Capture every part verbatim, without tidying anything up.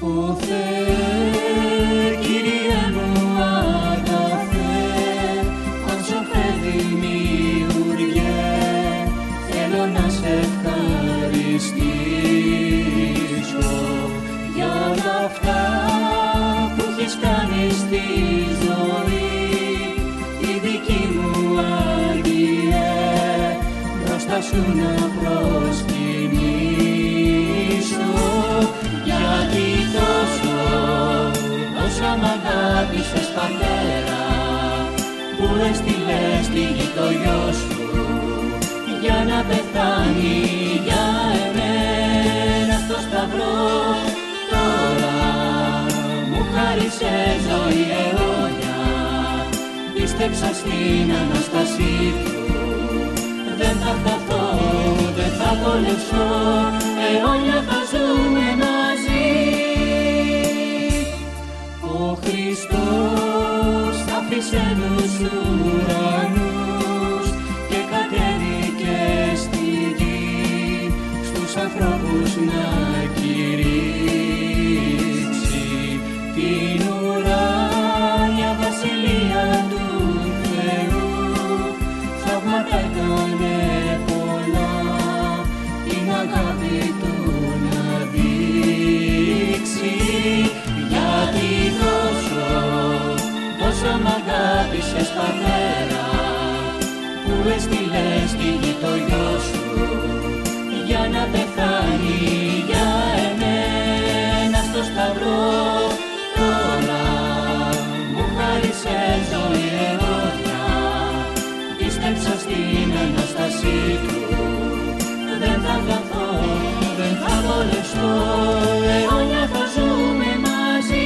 Ω Θεέ, Κύριε μου αγαθέ, όσο δημιουργέ, θέλω να σε ευχαριστήσω για όλα αυτά που έχεις κάνει στη ζωή, τη δική μου Άγιε, μπροστά σου να προσκυνήσω, γιατί τόσο, τόσο μ' αγάπησες Πατέρα, που έστειλες τη γη το γιο σου για να πεθάνει για εμένα στο σταυρό. Τώρα μου χάρισε ζωή αιώνια, πίστεψα στην Ανάστασή του, δεν θα χαθώ, δεν θα πολεμήσω, αιώνια θα ζούμε μαζί. Ο Χριστός άφησε τους ουρανούς και κατέβηκε στη γη, στους ανθρώπους να κηρύξει την ουράνια βασιλεία του Θεού. Θαύματα έκανε πολλά, την αγάπη του να δείξει, γιατί τόσο, τόσο μ' αγάπησες Πατέρα, που έστειλες τη γη το γιο σου για να πεθάνει για εμένα στο σταυρό. Τώρα μου χάρισες ζωή αιώνια, πίστεψα στην Ανάστασή του, δεν θα χαθώ, δεν θα πολεμήσω, αιώνια θα ζούμε μαζί.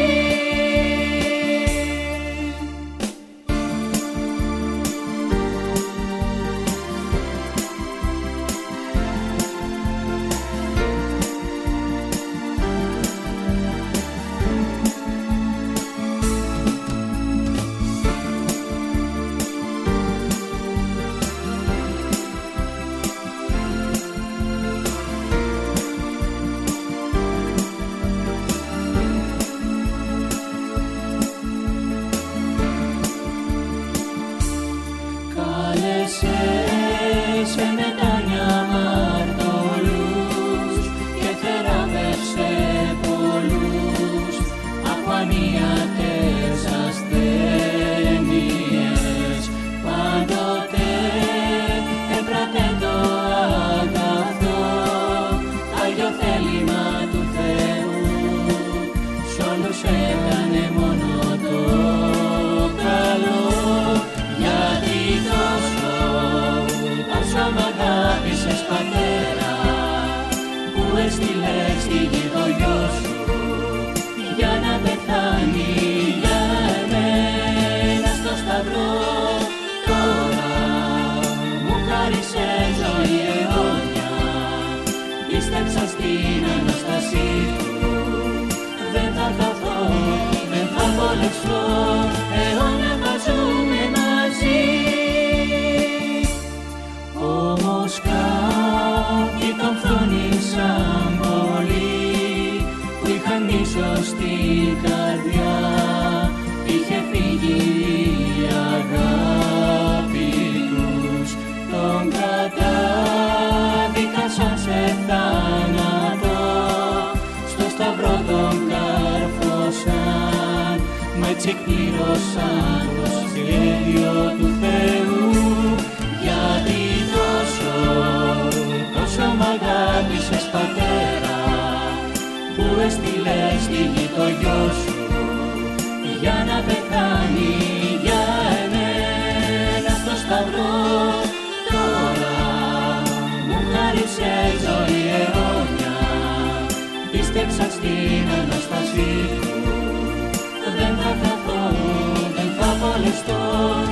Σε μετάνια αμαρτωλούς και θεράπευσε πολλούς από ανίατες ασθένειες. Πάντοτε έπρατε το αγαθό, Άγιο θέλημα του Θεού, σ' όλους έκανε μόνο το καλό, γιατί τόσο, τόσο μ' αγάπησες Πατέρα, που έστειλες τη γη το γιο σου για να πεθάνει για εμένα στο σταυρό. Τώρα μου χάρισες ζωή αιώνια, πίστεψα στην Ανάστασή του, δεν θα χαθώ, δεν θα πολεμήσω, αιώνια θα ζούμε μαζί. Όμως κάποιοι τον φθονήσαν πολύ, που είχαν μίσος στην καρδιά, είχε φύγει η αγάπη τους, τον κατάδικασαν σε θάνατο, στο σταυρό τον καρφώσαν, μα έτσι εκπλήρωσαν το σχέδιο του Θεού, γιατί τόσο, τόσο μ' αγάπησες Πατέρα, που έστειλες τη γη το γιο σου για να πεθάνει για εμένα στο σταυρό. Τώρα μου χάρισες ζωή αιώνια, πίστεψα στην Ανάστασή του, δεν θα χαθώ, δεν θα πολεμήσω,